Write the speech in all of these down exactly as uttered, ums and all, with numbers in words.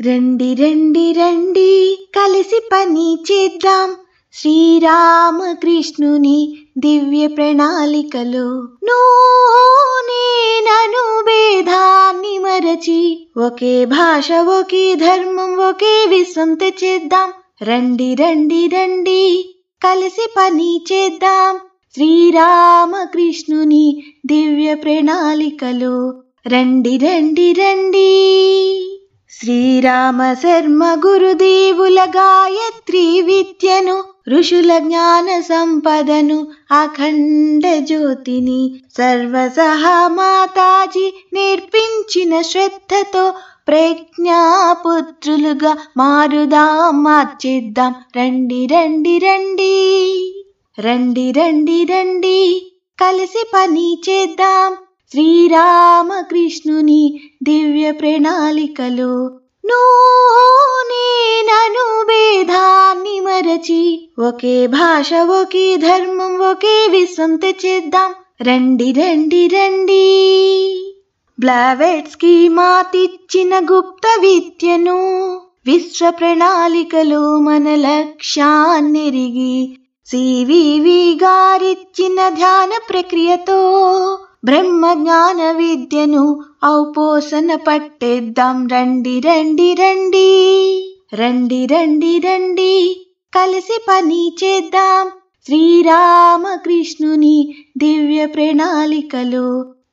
రండి రండి రండి కలిసి పని చేద్దాం శ్రీరామకృష్ణుని దివ్య ప్రణాళికలో. నేనను భేదాన్ని మరచి ఒకే భాష ఒకే ధర్మం ఒకే విశ్వం తెచ్చేద్దాం. రండి రండి రండి కలిసి పని చేద్దాం శ్రీరామకృష్ణుని దివ్య ప్రణాళికలో. రండి రండి రండి. శ్రీరామ శర్మ గురుదేవుల గాయత్రి విద్యను, ఋషుల జ్ఞాన సంపదను, అఖండ జ్యోతిని సర్వసహా మాతాజీ నేర్పించిన శ్రద్ధతో ప్రజ్ఞాపుత్రులుగా మారుదాం, మార్చేద్దాం. రండి రండి రండి రండి రండి రండి కలిసి పని చేద్దాం శ్రీరామకృష్ణుని దివ్య ప్రణాళికలో. నేనను భేదాన్ని మరచి ఒకే భాష ఒకే ధర్మం ఒకే విశ్వం తెచ్చేద్దాం. రండి రండి రండి. బ్లావెట్స్ కి మాతిచ్చిన గుప్త విద్యను విశ్వ ప్రణాళికలో మన లక్ష్యాన్నెరిగి, సివివి గారిచ్చిన ధ్యాన ప్రక్రియతో బ్రహ్మ జ్ఞాన విద్యను ఔపోసన పట్టేద్దాం. రండి రండి రండి రండి రండి రండి కలిసి పని చేద్దాం శ్రీరామకృష్ణుని దివ్య ప్రణాళికలో.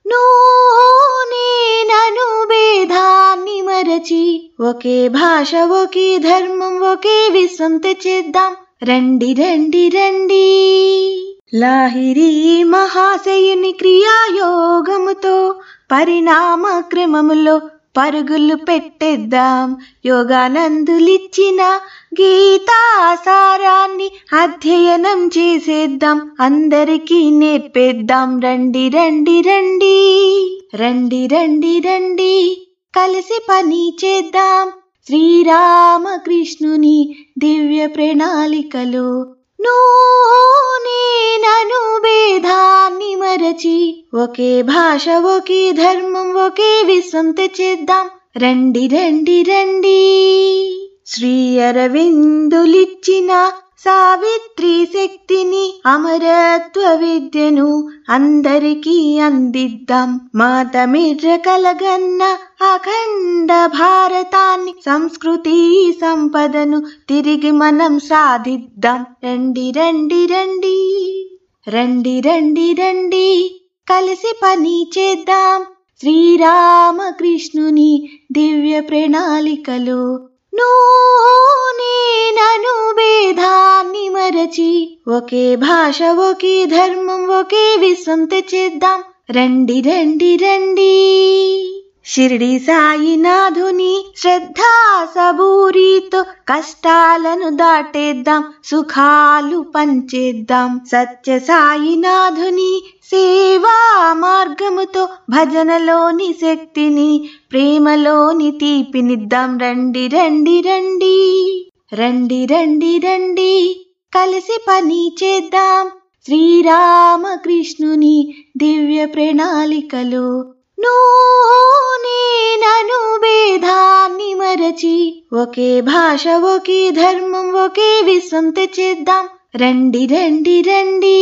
నేనను భేదాన్ని మరచి ఒకే భాష ఒకే ధర్మం ఒకే విశ్వం తెచ్చేద్దాం. రండి రండి రండి. లాహిరి మహాశయుని క్రియాయోగముతో పరిణామ క్రమములో పరుగులు పెట్టేద్దాం. యోగానందులిచ్చిన గీతాసారాన్ని అధ్యయనం చేసేద్దాం, అందరికీ నేర్పేద్దాం. రండి రండి రండి రండి రండి రండి కలిసి పని చేద్దాం శ్రీరామకృష్ణుని దివ్య ప్రణాళికలో. నేనను భేదాన్ని మరచి ఒకే భాష ఒకే ధర్మం ఒకే విశ్వం తెచ్చేద్దాం. రండి రండి రండి. శ్రీ అరవిందులిచ్చిన సావిత్రి శక్తిని అమరత్వ విద్యను అందరికీ అందిద్దాం. మాత మిర్ర కలగన్న అఖండ భారతాన్ని సంస్కృతి సంపదను తిరిగి మనం సాధిద్దాం. రండి రండి రండి రండి రండి రండి కలిసి పని చేద్దాం శ్రీరామకృష్ణుని దివ్య ప్రణాళికలో. నేనను భేదాన్ని మరచి ఒకే భాష ఒకే ధర్మం ఒకే విశ్వం తెచ్చేద్దాం. రండి రండి రండి. షిరిడి సాయినాథుని శ్రద్ధా సబూరితో కష్టాలను దాటేద్దాం, సుఖాలు పంచేద్దాం. సత్య సాయినాథుని సేవా మార్గముతో భజనలోని శక్తిని ప్రేమలోని తీపినిద్దాం. రండి రండి రండి రండి రండి రండి కలిసి పని చేద్దాం శ్రీరామకృష్ణుని దివ్య ప్రణాళికలో. నేనను భేదాన్ని మరచి ఒకే భాష ఒకే ధర్మం ఒకే విశ్వం తెచ్చేద్దాం. రండి రండి రండి.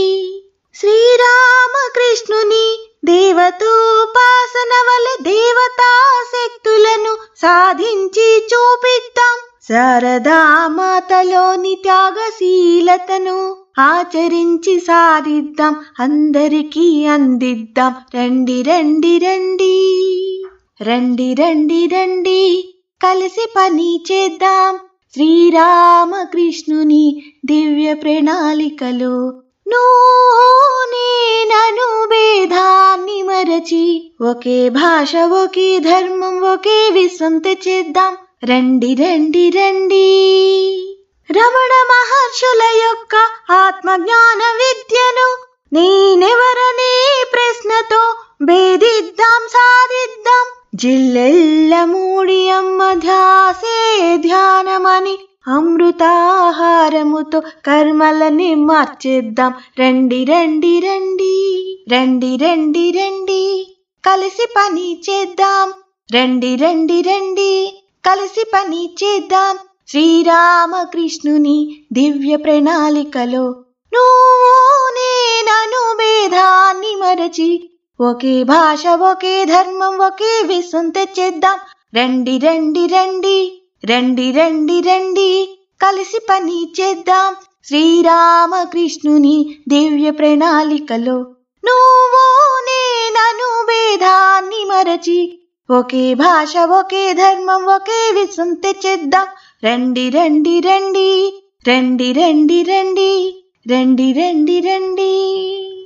శ్రీరామకృష్ణుని దేవతోపాసన వల్ల దేవతా శక్తులను సాధించి చూపిద్దాం. శారదా మాతలోని త్యాగశీలతను ఆచరించి సాధిద్దాం, అందరికీ అందిద్దాం. రండి రండి రండి రండి రండి రండి కలిసి పని చేద్దాం శ్రీరామకృష్ణుని దివ్య ప్రణాళికలో. నేనను భేదాన్ని మరచి ఒకే భాష ఒకే ధర్మం ఒకే విశ్వం తెచ్చేద్దాం. రండి రండి రండి. రమణ మహర్షుల యొక్క ఆత్మజ్ఞాన విద్యను నేనెవరనే ప్రశ్నతో భేదిద్దాం, సాధిద్దాం. జిల్లెల్ల మూడి అమ్మ ధ్యాసే ధ్యానమని అమృతాహారముతో కర్మలని మార్చేద్దాం. రండి రండి రండి రండి రండి రండి కలిసి పని చేద్దాం. రండి రండి రండి కలిసి పని చేద్దాం శ్రీరామకృష్ణుని దివ్య ప్రణాళికలో. నువ్వు నేనను భేదాన్ని మరచి ఒకే భాష ఒకే ధర్మం ఒకే విశ్వం తెచ్చేద్దాం. రండి రండి రండి రండి రండి రండి కలిసి పని చేద్దాం శ్రీరామకృష్ణుని దివ్య ప్రణాళికలో. నువ్వు నేనను భేదాన్ని మరచి ఒకే భాష ఒకే ధర్మం ఒకే విశ్వం తెచ్చేద్దాం. రండి రండి రండి రండి రండి రండి రండి రండి రండి